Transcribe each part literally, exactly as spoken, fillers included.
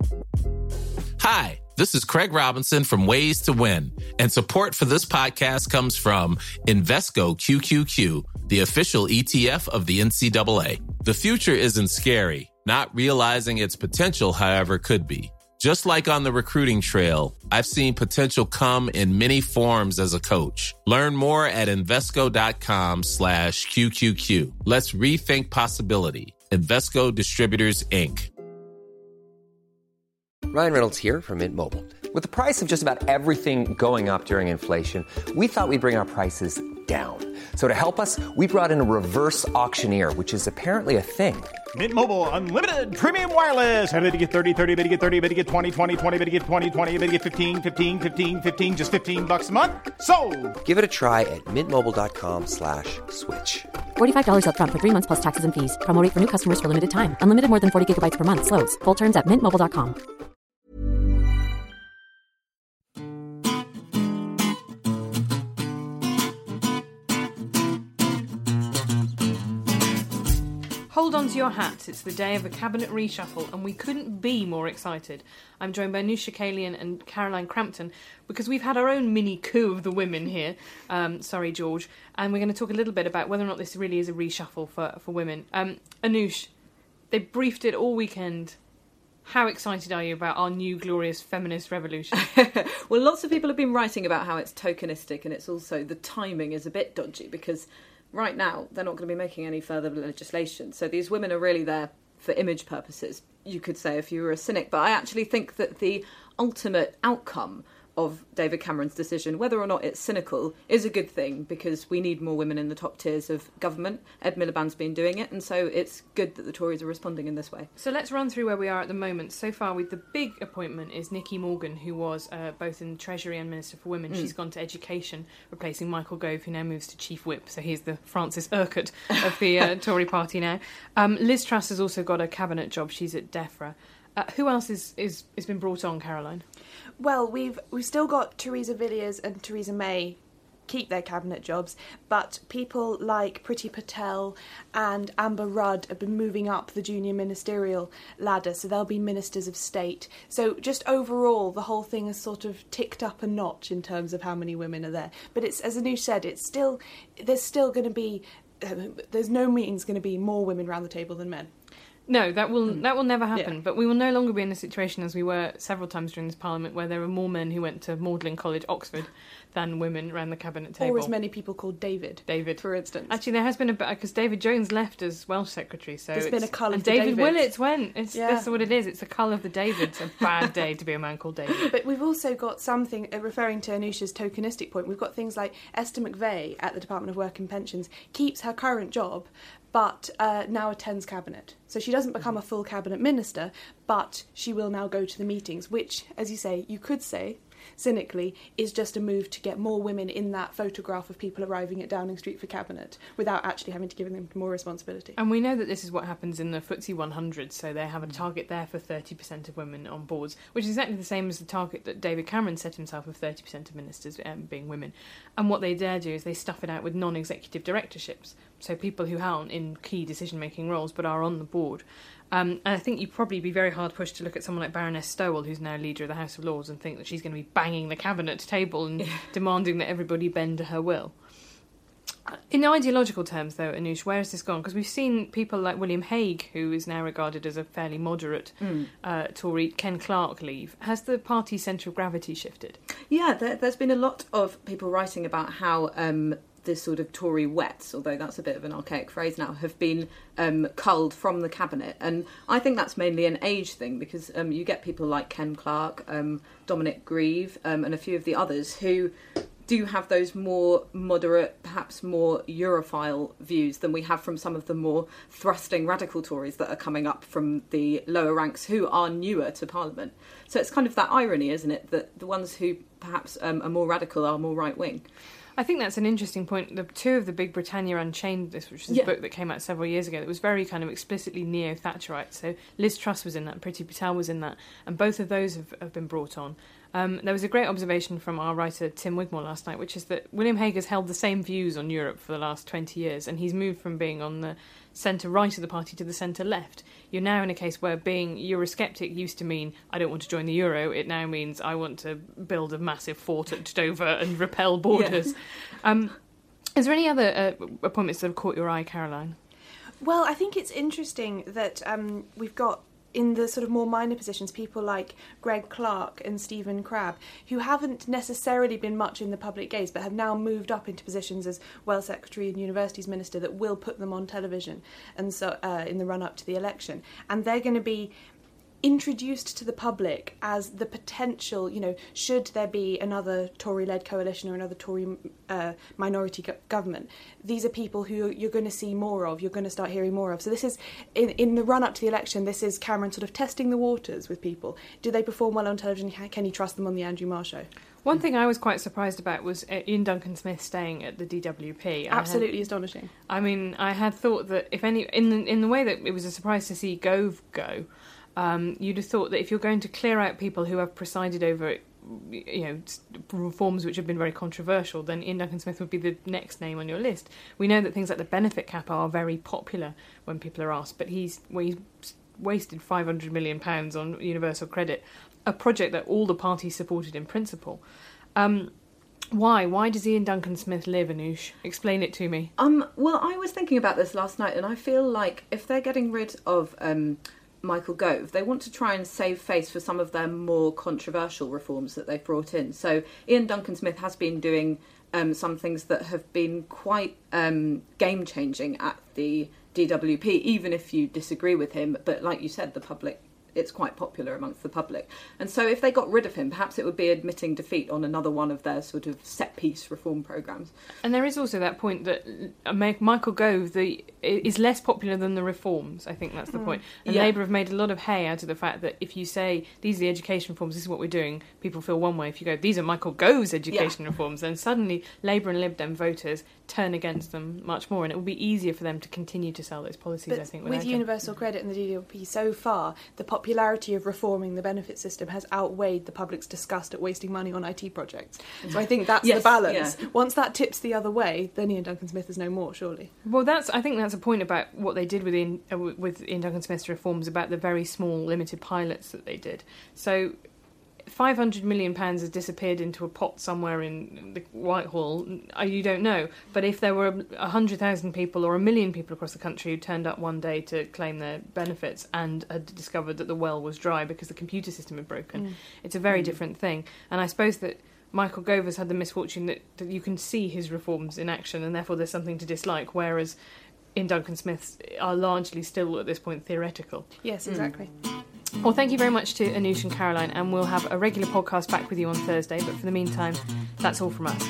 Hi, this is Craig Robinson from Ways to Win, and support for this podcast comes from Invesco Q Q Q, the official E T F of the N C double A. The future isn't scary. Not realizing its potential, however, could be. Just like on the recruiting trail, I've seen potential come in many forms as a coach. Learn more at Invesco.com slash QQQ. Let's rethink possibility. Invesco Distributors, Incorporated. Ryan Reynolds here from Mint Mobile. With the price of just about everything going up during inflation, we thought we'd bring our prices down. So to help us, we brought in a reverse auctioneer, which is apparently a thing. Mint Mobile Unlimited Premium Wireless. How to get thirty, thirty, how to get thirty, how to get twenty, twenty, twenty, how to get twenty, twenty, how to get fifteen, fifteen, fifteen, fifteen, just fifteen bucks a month? Sold! Give it a try at mintmobile.com slash switch. forty-five dollars up front for three months plus taxes and fees. Promo rate for new customers for limited time. Unlimited more than forty gigabytes per month. Slows full terms at mint mobile dot com. Hold on to your hats, it's the day of a cabinet reshuffle and we couldn't be more excited. I'm joined by Anoosh Chakelian and Caroline Crampton because we've had our own mini coup of the women here, um, sorry George, and we're going to talk a little bit about whether or not this really is a reshuffle for, for women. Um, Anoosh, they briefed it all weekend. How excited are you about our new glorious feminist revolution? Well, lots of people have been writing about how it's tokenistic and it's also the timing is a bit dodgy because right now they're not going to be making any further legislation. So these women are really there for image purposes, you could say, if you were a cynic. But I actually think that the ultimate outcome of David Cameron's decision, whether or not it's cynical, is a good thing because we need more women in the top tiers of government. Ed Miliband's been doing it, and so it's good that the Tories are responding in this way. So let's run through where we are at the moment. So far, with the big appointment is Nicky Morgan, who was uh, both in Treasury and Minister for Women. Mm. She's gone to Education, replacing Michael Gove, who now moves to Chief Whip. So he's the Francis Urquhart of the uh, Tory party now. Um, Liz Truss has also got a cabinet job. She's at DEFRA. Uh, who else is, is has been brought on, Caroline? Well, we've we've still got Theresa Villiers and Theresa May keep their cabinet jobs, but people like Priti Patel and Amber Rudd have been moving up the junior ministerial ladder, so they'll be ministers of state. So just overall, the whole thing has sort of ticked up a notch in terms of how many women are there. But it's, as Anoosh said, it's still there's still going to be uh, there's no means going to be more women around the table than men. No, that will that will never happen. Yeah. But we will no longer be in a situation as we were several times during this Parliament where there are more men who went to Magdalen College, Oxford, than women around the cabinet table. Or as many people called David. David, for instance. Actually, there has been a because David Jones left as Welsh Secretary, so there's it's, been a cull and of the David Davids. Willits went. It's yeah. That's what it is. It's a cull of the Davids. A bad day to be a man called David. But we've also got something uh, referring to Anoosh's tokenistic point. We've got things like Esther McVeigh at the Department of Work and Pensions keeps her current job, but uh, now attends cabinet. So she doesn't become a full cabinet minister, but she will now go to the meetings, which, as you say, you could say, cynically, is just a move to get more women in that photograph of people arriving at Downing Street for cabinet without actually having to give them more responsibility. And we know that this is what happens in the F T S E one hundred, so they have a target there for thirty percent of women on boards, which is exactly the same as the target that David Cameron set himself of thirty percent of ministers um, being women. And what they dare do is they stuff it out with non-executive directorships, so people who aren't in key decision-making roles but are on the board. Um, and I think you'd probably be very hard-pushed to look at someone like Baroness Stowell, who's now leader of the House of Lords, and think that she's going to be banging the cabinet table and demanding that everybody bend to her will. In ideological terms, though, Anoosh, where has this gone? Because we've seen people like William Hague, who is now regarded as a fairly moderate mm. uh, Tory, Ken Clarke leave. Has the party's centre of gravity shifted? Yeah, there, there's been a lot of people writing about how um, this sort of Tory wets, although that's a bit of an archaic phrase now, have been um, culled from the cabinet. And I think that's mainly an age thing, because um, you get people like Ken Clarke, um, Dominic Grieve, um, and a few of the others who do have those more moderate, perhaps more Europhile views than we have from some of the more thrusting radical Tories that are coming up from the lower ranks who are newer to Parliament. So it's kind of that irony, isn't it, that the ones who perhaps um, are more radical are more right-wing. I think that's an interesting point. The two of the Big Britannia Unchained, this, which is yeah. a book that came out several years ago, that was very kind of explicitly neo-Thatcherite. So Liz Truss was in that, Priti Patel was in that, and both of those have, have been brought on. Um, there was a great observation from our writer Tim Wigmore last night, which is that William Hague has held the same views on Europe for the last twenty years, and he's moved from being on the centre-right of the party to the centre-left. You're now in a case where being Eurosceptic used to mean I don't want to join the euro. It now means I want to build a massive fort at Dover and repel borders. Yeah. Um, is there any other uh, appointments that have caught your eye, Caroline? Well, I think it's interesting that um, we've got in the sort of more minor positions, people like Greg Clark and Stephen Crabb, who haven't necessarily been much in the public gaze, but have now moved up into positions as Wells Secretary and Universities Minister that will put them on television and so uh, in the run-up to the election. And they're going to be introduced to the public as the potential, you know, should there be another Tory-led coalition or another Tory uh, minority go- government, these are people who you're going to see more of, you're going to start hearing more of. So this is, in, in the run-up to the election, this is Cameron sort of testing the waters with people. Do they perform well on television? Can you trust them on the Andrew Marr show? One thing I was quite surprised about was Ian Duncan Smith staying at the D W P. Absolutely I had, astonishing. I mean, I had thought that if any, in the, in the way that it was a surprise to see Gove go, Um, you'd have thought that if you're going to clear out people who have presided over, you know, reforms which have been very controversial, then Ian Duncan Smith would be the next name on your list. We know that things like the benefit cap are very popular when people are asked, but he's, well, he's wasted five hundred million pounds on universal credit, a project that all the parties supported in principle. Um, why? Why does Ian Duncan Smith live, Anoush? Explain it to me. Um, well, I was thinking about this last night, and I feel like if they're getting rid of Um, Michael Gove, they want to try and save face for some of their more controversial reforms that they've brought in. So Ian Duncan Smith has been doing um, some things that have been quite um, game-changing at the D W P, even if you disagree with him. But like you said, the public, it's quite popular amongst the public. And so if they got rid of him, perhaps it would be admitting defeat on another one of their sort of set-piece reform programmes. And there is also that point that Michael Gove the, is less popular than the reforms. I think that's the mm. point. And yeah. Labour have made a lot of hay out of the fact that if you say, these are the education reforms, this is what we're doing, people feel one way. If you go, these are Michael Gove's education yeah. reforms, then suddenly Labour and Lib Dem voters turn against them much more, and it will be easier for them to continue to sell those policies, but I think. With universal credit and the D W P so far, the popularity of reforming the benefit system has outweighed the public's disgust at wasting money on I T projects. So I think that's yes, the balance. Yeah. Once that tips the other way, then Ian Duncan Smith is no more, surely. Well, that's I think that's a point about what they did with Ian, uh, with Ian Duncan Smith's reforms, about the very small, limited pilots that they did. So five hundred million pounds has disappeared into a pot somewhere in the Whitehall, you don't know. But if there were one hundred thousand people or a million people across the country who turned up one day to claim their benefits and had discovered that the well was dry because the computer system had broken, mm. it's a very mm. different thing. And I suppose that Michael Gove has had the misfortune that, that you can see his reforms in action, and therefore there's something to dislike, whereas Ian Duncan Smith's are largely still, at this point, theoretical. Yes, exactly. Mm. Well, thank you very much to Anoush and Caroline, and we'll have a regular podcast back with you on Thursday, but for the meantime, that's all from us.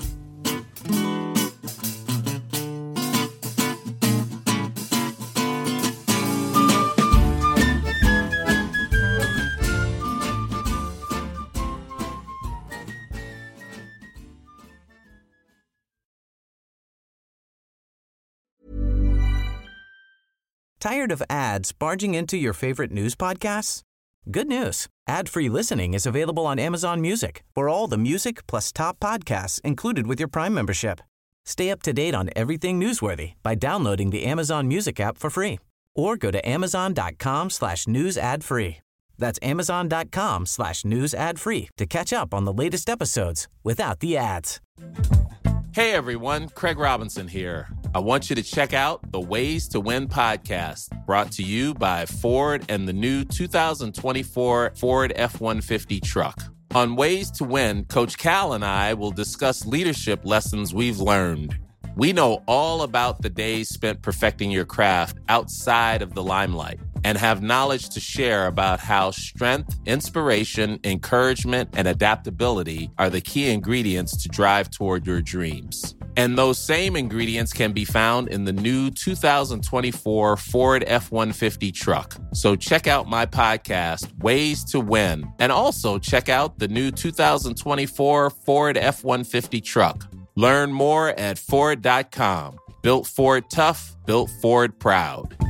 Tired of ads barging into your favorite news podcasts? Good news. Ad-free listening is available on Amazon Music for all the music plus top podcasts included with your Prime membership. Stay up to date on everything newsworthy by downloading the Amazon Music app for free or go to amazon.com slash news ad free. That's amazon.com slash news ad free to catch up on the latest episodes without the ads. Hey everyone, Craig Robinson here. I want you to check out the Ways to Win podcast, brought to you by Ford and the new two thousand twenty-four Ford F one fifty truck. On Ways to Win, Coach Cal and I will discuss leadership lessons we've learned. We know all about the days spent perfecting your craft outside of the limelight and have knowledge to share about how strength, inspiration, encouragement, and adaptability are the key ingredients to drive toward your dreams. And those same ingredients can be found in the new two thousand twenty-four Ford F one fifty truck. So check out my podcast, Ways to Win, and also check out the new two thousand twenty-four Ford F one fifty truck. Learn more at Ford dot com. Built Ford tough, built Ford proud.